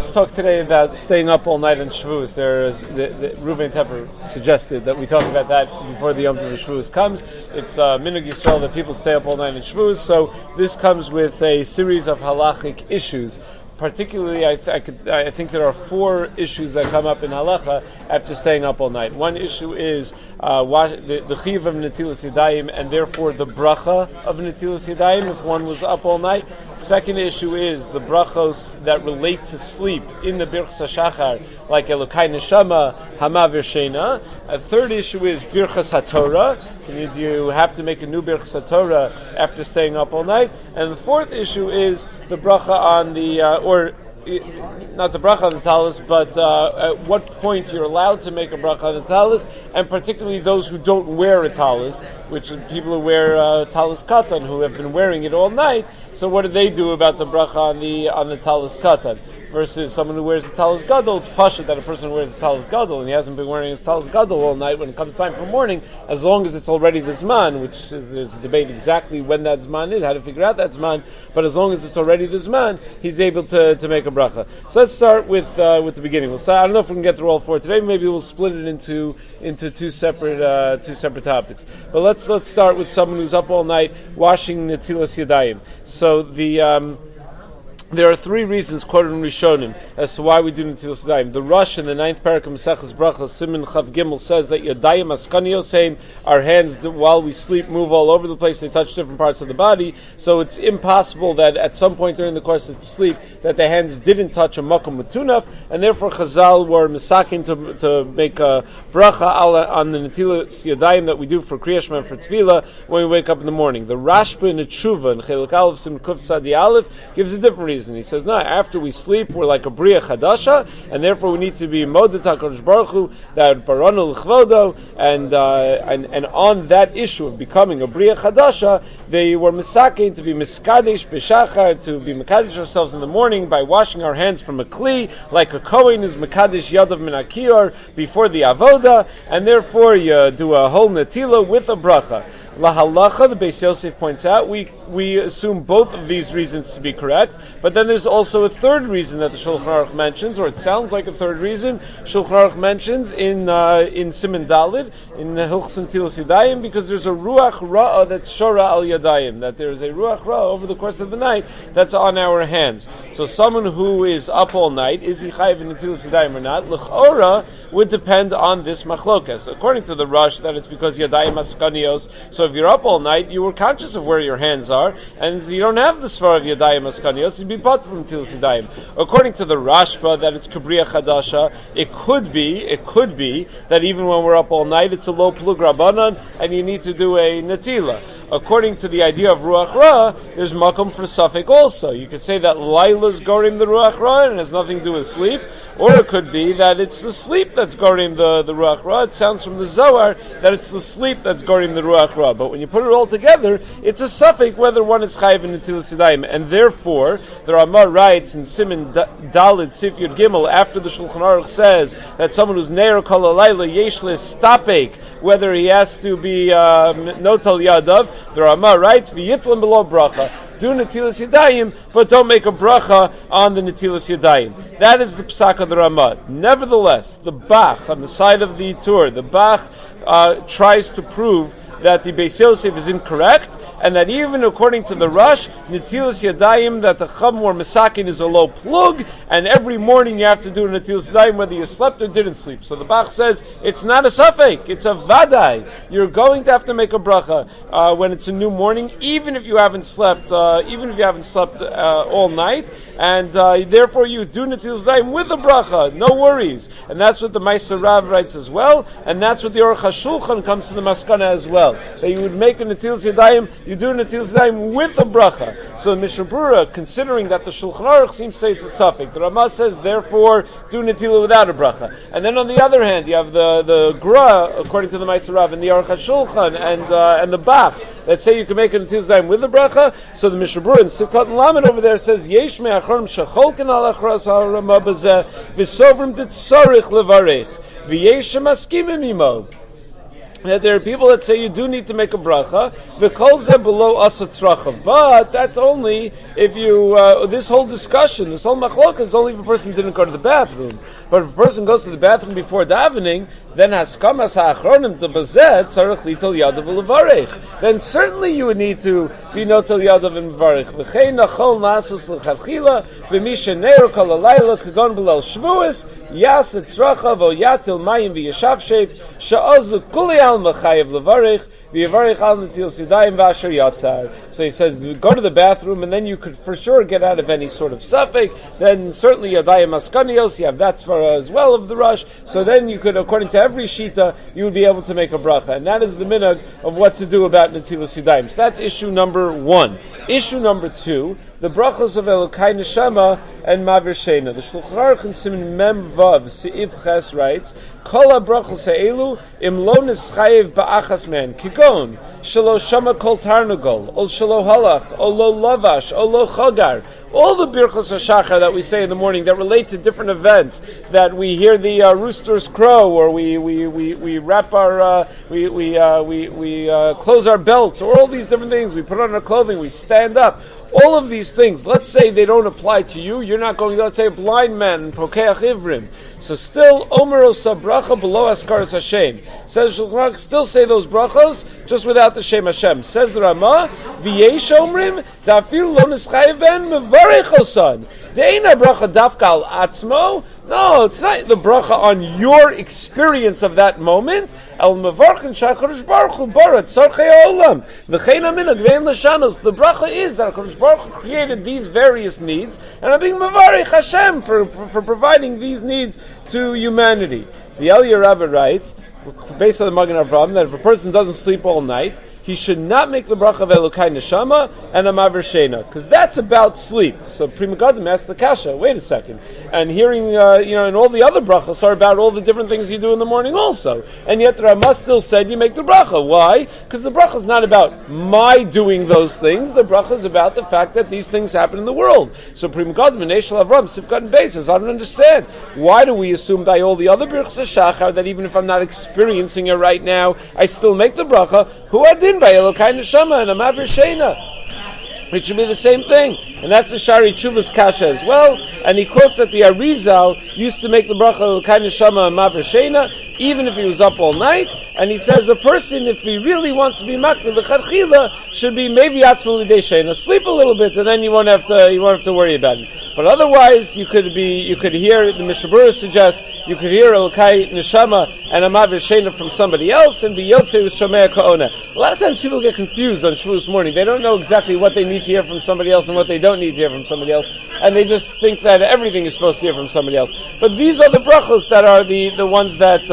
let's talk today about staying up all night on Shavuos. Reuven Tepper suggested that we talk about that before the Yom Tov of Shavuos comes. It's Minhag Yisrael that people stay up all night on Shavuos, so this comes with a series of halachic issues. Particularly, I think there are 4 issues that come up in halacha after staying up all night. One issue is the chiyuv of netilas yadayim, and therefore the bracha of netilas yadayim if one was up all night. Second issue is the brachos that relate to sleep in the Birchas HaShachar, like Elokai Neshama, Hama V'Shena. A third issue is Birchas HaTorah. Do you have to make a new Birchas HaTorah after staying up all night? And the fourth issue is the bracha on not the bracha on the talis, but at what point you're allowed to make a bracha on the talis, and particularly those who don't wear a talis, which are people who wear talis katan, who have been wearing it all night. So what do they do about the bracha on the talis katan? Versus someone who wears a talis gadol, it's pasha that a person who wears a talis gadol and he hasn't been wearing his talis gadol all night. When it comes time for morning, as long as it's already the zman, which is, there's a debate exactly when that zman is, how to figure out that zman, but as long as it's already the zman, he's able to make a bracha. So let's start with the beginning. I don't know if we can get through all 4 today. Maybe we'll split it into two separate topics. But let's start with someone who's up all night washing netilas yadayim. So there are 3 reasons quoted in Rishonim as to why we do Netilas Yadayim. The Rosh in the 9th parak of Maseches Brachos, Siman Chav Gimel, says that Yadayim Askanios, our hands while we sleep move all over the place, they touch different parts of the body, so it's impossible that at some point during the course of sleep that the hands didn't touch a makom matunaf, and therefore Chazal were misakin to make a bracha on the Netilas Yadayim that we do for Kriya Shema and for Tefillah when we wake up in the morning. The Rashba in the Tshuva in Chelik Aleph Sim Kuf Tzadi Aleph gives a different reason. And he says, no, after we sleep, we're like a Bria Chadasha, and therefore we need to be Modet HaKadosh Baruch Hu, that Baranu L'Chvodo, and on that issue of becoming a Bria Chadasha, they were Misakein to be Miskadesh B'Shachar, to be Mekadesh ourselves in the morning by washing our hands from a Kli, like a Kohen is Mekadesh Yadav Min HaKior, before the Avoda, and therefore you do a whole Netila with a Bracha. La halacha, the Beis Yosef points out, we assume both of these reasons to be correct, but then there's also a third reason that the Shulchan Aruch mentions, or it sounds like a third reason, Shulchan Aruch mentions in Siman Dalid, in the Hilchos Netilas Yadayim, because there's a Ruach Ra'ah that's Shora al Yadayim, that there's a Ruach Ra'ah over the course of the night that's on our hands. So someone who is up all night, is he chayiv in Netilas Yadayim or not? L'chora would depend on this machlokas. According to the Rosh, that it's because Yadayim Askanios, so if you're up all night, you were conscious of where your hands are, and you don't have the svar of Yadayim Askanios, you'd be bought from Netilas Yadayim. According to the Rashba, that it's Kabriya Chadasha, it could be that even when we're up all night, it's a low plug Rabbanan, and you need to do a Netila. According to the idea of Ruach Ra, there's Makom for Safek also. You could say that Laila's gorim the Ruach Ra, and it has nothing to do with sleep, or it could be that it's the sleep that's gorim the Ruach Ra. It sounds from the Zohar that it's the sleep that's gorim the Ruach Ra. But when you put it all together, it's a suffix whether one is chayiv in Netilas Yadayim. And therefore, the Ramah writes in Siman Dalid Sif Yud Gimel, after the Shulchan Aruch says that someone who's ne'er kol halayla yesh stapek, whether he has to be notal yadav, the Ramah writes v'yitlam below bracha. Do Netilas Yadayim, but don't make a bracha on the Netilas Yadayim. That is the psak of the Ramah. Nevertheless, the Bach, on the side of the Tur, the Bach tries to prove that the Beis Yosef is incorrect, and that even according to the Rosh, Netilas Yadayim, that the Chum or Mesakin is a low plug, and every morning you have to do Netilas Yadayim whether you slept or didn't sleep. So the Bach says, it's not a Safek, it's a Vadai. You're going to have to make a bracha when it's a new morning, even if you haven't slept all night, and therefore you do Netilas Yadayim with a bracha, no worries. And that's what the Meiser Rav writes as well, and that's what the Aruch HaShulchan comes to the Maskana as well. That you would make a Netilas Yadayim, you do Netilas Yadayim with a bracha. So the Mishnah Berurah, considering that the Shulchan Aruch seems to say it's a suffix, the Ramah says therefore do Netilah without a bracha. And then on the other hand, you have the Gra, according to the Meiser Rav, and the Aruch HaShulchan, and the Bach, that say you can make a Netilas Yadayim with a bracha. So the Mishnah Berurah in Sivkat and Lamed over there says Yesh me'achorm shacholken al achras ha'Ramah bazeh v'sovrim ditzarich levarech v'yesh maskimim imo. that there are people that say you do need to make a bracha, v'kol below asatracha. But that's only if you, this whole discussion, this whole machlok is only if a person didn't go to the bathroom. But if a person goes to the bathroom before davening, then haskamas ha'achronim to bazet tzarich lital yadav u'levarech. Then certainly you would need to be notal yadav and mevarech. V'chein nachol nasus l'chadchila, v'misha neir kol alayla kagon belal shvuas, yas etracha v'oyatil mayim v'yashav shev, sha'ozu kuli so he says, go to the bathroom, and then you could for sure get out of any sort of suffix. Then certainly Yadayim Askanios, you have that svara as well of the rush. So then you could, according to every shita, you would be able to make a bracha. And that is the minhag of what to do about Netilas Yadayim. So that's issue number 1. Issue number 2, the brachos of Elokai Neshama and Mavir Sheina. The Shulchan Aruch in Siman Mem Vav Seif Ches writes, Kol brachos ha'elu im lo nischayev ba'achas man kigon shelo shama kol tarnagol ol shelo halach ol lo lavash ol lo chagar. All the birchos hashachar that we say in the morning that relate to different events, that we hear the roosters crow, or we wrap our we close our belts, or all these different things. We put on our clothing, we stand up. All of these things, let's say they don't apply to you. You're not going, let's say, a blind man, pokeach ivrim. So still, omer osa bracha below askaras Hashem. Says Shulchan Aruch, still say those brachos, just without the Shem Hashem. Says the Ramah, v'yesh omrim, da'afil lo nischayev ben mevarech osan. De'ena bracha dafka al atzmo. No, it's not the bracha on your experience of that moment. El mevarchen sha'HaKadosh Baruch Hu bara tzarchei ha'olam. V'chein ha'minhag ve'en l'shanos. The bracha is that HaKadosh Baruch Hu created these various needs, and I'm being mevarech Hashem for providing these needs to humanity. The Eliyah Rabbah writes, based on the Magen Avraham, that if a person doesn't sleep all night, he should not make the bracha of Elokai Neshama and a Mavir Sheina, because that's about sleep. So Pri Megadim asked the Kasha, wait a second, and hearing, and all the other brachas are about all the different things you do in the morning also. And yet the Ramah still said you make the bracha. Why? Because the bracha is not about my doing those things. The bracha is about the fact that these things happen in the world. So Pri Megadim and Eshel Avram, Sifkat and Basis, I don't understand. Why do we assume by all the other birchos hashachar that even if I'm not experiencing it right now, I still make the bracha? Who adin by Elokai Neshama and a Mavir Sheina? It should be the same thing. And that's the Shari Tshuva's Kasha as well. And he quotes that the Arizal used to make the bracha Elokai Neshama and Mavir Sheina, even if he was up all night. And he says a person, if he really wants to be makna l'chadchila, should be maybe atzma l'idei sheina, sleep a little bit, and then you won't have to worry about it. But otherwise, you could hear the Mishnah Berurah suggests you could hear Elokai Neshama and a Mavir Sheina from somebody else and be yotzei with shomea ka'ona. A lot of times people get confused on Shavuos morning. They don't know exactly what they need to hear from somebody else and what they don't need to hear from somebody else, and they just think that everything is supposed to hear from somebody else. But these are the brachos that are the ones that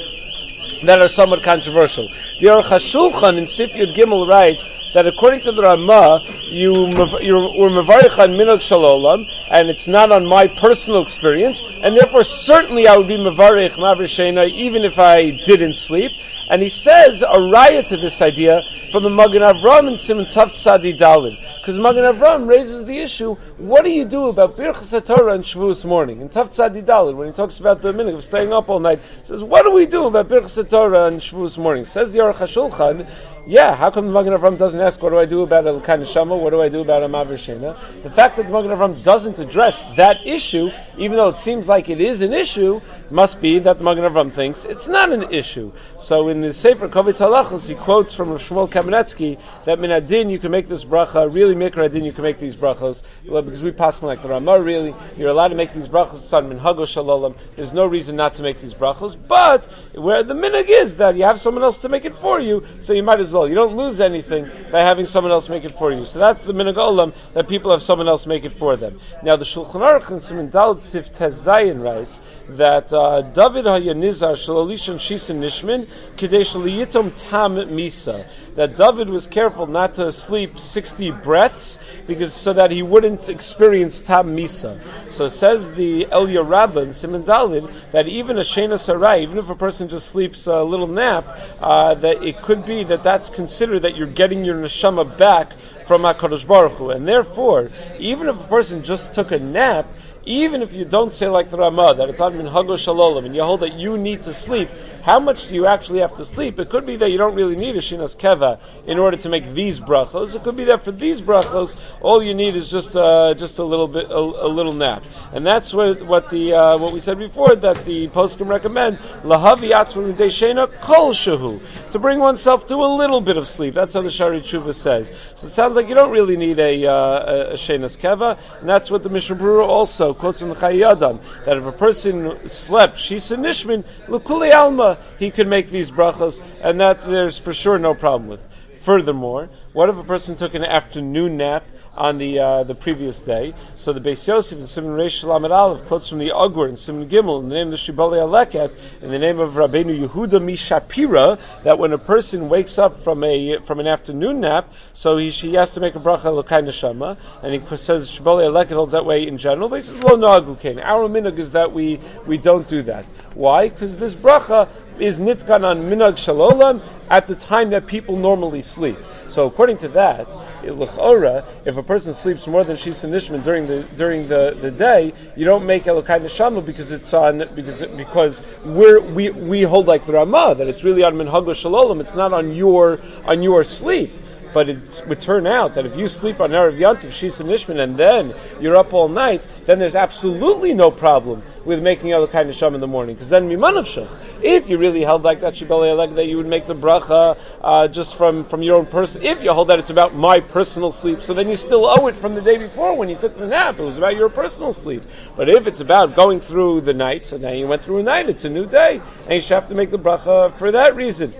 are somewhat controversial. The Aruch HaShulchan in Sif Yud Gimel writes that according to the Ramah, you're mevarich on minhag shalolam, and it's not on my personal experience, and therefore certainly I would be mevarich Mavir Sheina even if I didn't sleep. And he says a raya to this idea from the Magen Avraham in Siman Tav Tzadi Daled, because Magen Avraham raises the issue: what do you do about Birchas HaTorah on Shavuos morning? In Tav Tzadi Daled, when he talks about the minhag of staying up all night, he says, what do we do about Birchas HaTorah on Shavuos morning? Says the Aruch HaShulchan, yeah, how come the Magen Avraham doesn't ask, what do I do about Elokai Neshama? What do I do about a Mavir Sheina? The fact that the Magen Avraham doesn't address that issue, even though it seems like it is an issue, must be that the Magen Avraham thinks it's not an issue. So in the Sefer Kovitz Halachos, he quotes from Shmuel Kamenetsky that min adin you can make this bracha, really mikra adin you can make these brachos, because we pass like the Ramah, really, you're allowed to make these brachos, it's on minhago shalolam, there's no reason not to make these brachos, but where the minhag is that you have someone else to make it for you, so you might as well. You don't lose anything by having someone else make it for you. So that's the minhag olam, that people have someone else make it for them. Now the Shulchan Aruch in Siman Daled Sif Tez Zayin writes that David hayanizar shalolishan shisin nishmin kidei shaliyitom tam misa. That David was careful not to sleep 60 breaths so that he wouldn't experience tam misa. So it says the Eliyah Rabbah in Siman Daled that even a sheina sarai, even if a person just sleeps a little nap, that it could be that that's considered that you're getting your neshama back from HaKadosh Baruch Hu. And therefore, even if a person just took a nap, even if you don't say like the Ramah, that it's on minhago shalolam, and you hold that you need to sleep, how much do you actually have to sleep? It could be that you don't really need a shinas keva in order to make these brachos. It could be that for these brachos, all you need is just a little bit, a little nap. And that's what we said before, that the poskim recommend lahavi atzma l'dei sheina kol shehu, to bring oneself to a little bit of sleep. That's how the Shari Tshuva says. So it sounds like you don't really need a shenas keva, and that's what the Mishnah Berurah also quotes from the Chayei Adam, that if a person slept shisa nishmin l'kulei alma, he could make these brachos, and that there's for sure no problem with. Furthermore, what if a person took an afternoon nap on the previous day? So the Beis Yosef and Siman Reish Lamed Aleph quotes from the Agur and Siman Gimel in the name of the Shibalei Aleket, in the name of Rabbeinu Yehuda Mishapira, that when a person wakes up from an afternoon nap, so he has to make a bracha Elokai Neshama, and he says Shibalei Aleket holds that way in general, but he says Lo Nagu Kain. Our minhag is that we don't do that. Why? Because this bracha is nitkan on minhag shalolam at the time that people normally sleep. So according to that, l'chora, if a person sleeps more than shisa nishman during the day, you don't make elokai neshama because we hold like the Ramah, that it's really on minhago shalolam. It's not on your sleep. But it would turn out that if you sleep on Erev Yantiv, Shisa Nishman, and then you're up all night, then there's absolutely no problem with making Elokai Neshama in the morning. Because then Mimanavshach, if you really held like that Shibalei Aleket, that you would make the bracha just from your own person. If you hold that it's about my personal sleep, so then you still owe it from the day before when you took the nap. It was about your personal sleep. But if it's about going through the night, so now you went through a night, it's a new day, and you should have to make the bracha for that reason.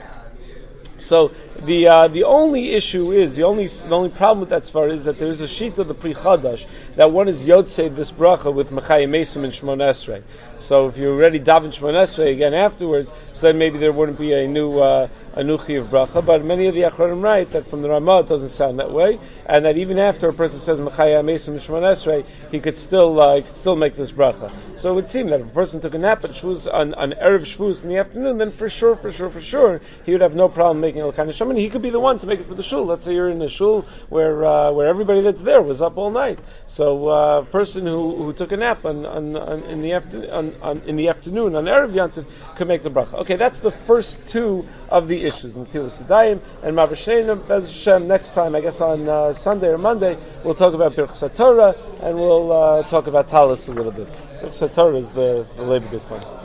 So the only issue is, the only problem with that svara is that there is a sheet of the Pri Chadash that one is yotzei this bracha with Mechayim Mesim and Shmon Esrei. So if you already daven Shmon Esrei again afterwards, so then maybe there wouldn't be a new chiyuv bracha. But many of the Achronim write that from the Ramah it doesn't sound that way, and that even after a person says Mechayim Mesim and Shmon Esrei, he could still make this bracha. So it would seem that if a person took a nap at Shvus on Erev Shvus in the afternoon, then for sure he would have no problem making Elokai Neshama. He could be the one to make it for the shul. Let's say you're in a shul where everybody that's there was up all night. So a person who took a nap in the afternoon on Erev Yantiv could make the bracha. Okay, that's the first two of the issues, Netilas Yadayim and Mavashneina. Bez Hashem, next time, I guess on Sunday or Monday, we'll talk about Birchas HaTorah and we'll talk about Talis a little bit. Birchas HaTorah is the Leibovitch one.